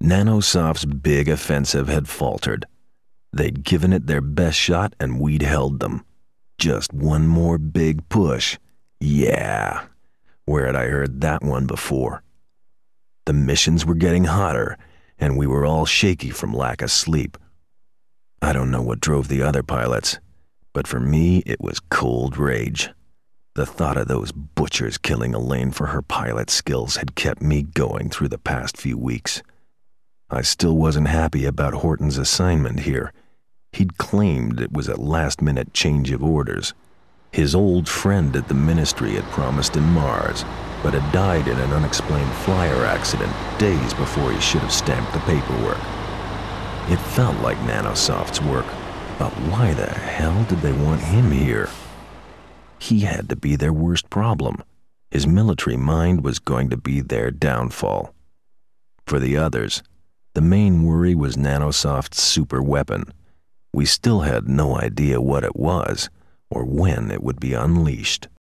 Nanosoft's big offensive had faltered. They'd given it their best shot and we'd held them. Just one more big push. Yeah. Where had I heard that one before? The missions were getting hotter, and we were all shaky from lack of sleep. I don't know what drove the other pilots, but for me it was cold rage. The thought of those butchers killing Elaine for her pilot skills had kept me going through the past few weeks. I still wasn't happy about Horton's assignment here. He'd claimed it was a last-minute change of orders. His old friend at the ministry had promised him Mars, but had died in an unexplained flyer accident days before he should have stamped the paperwork. It felt like Nanosoft's work, but why the hell did they want him here? He had to be their worst problem. His military mind was going to be their downfall. For the others, the main worry was Nanosoft's super weapon. We still had no idea what it was, or when it would be unleashed.